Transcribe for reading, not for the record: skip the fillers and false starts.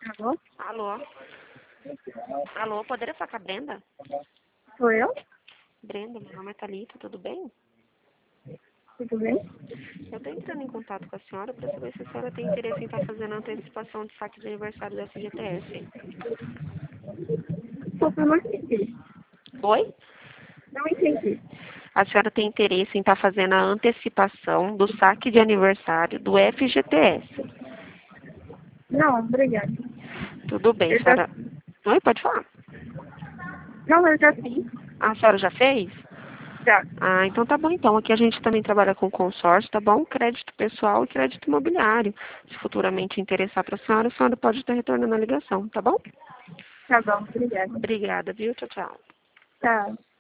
Alô? Alô? Alô, poderia falar com a Brenda? Sou eu? Brenda, meu nome é Thalita, tudo bem? Tudo bem? Eu estou entrando em contato com a senhora para saber se a senhora tem interesse em estar fazendo a antecipação de saque de aniversário da FGTS. Desculpa, eu não entendi. Oi? Não entendi. A senhora tem interesse em estar fazendo a antecipação do saque de aniversário do FGTS. Não, obrigada. Tudo bem, Eu já... senhora. Oi, pode falar. Não, eu já fiz. A senhora já fez? Já. Ah, então tá bom então. Aqui a gente também trabalha com consórcio, tá bom? Crédito pessoal e crédito imobiliário. Se futuramente interessar para a senhora pode estar retornando a ligação, tá bom? Tá bom, obrigada. Obrigada, viu? Tchau, tchau. Tá.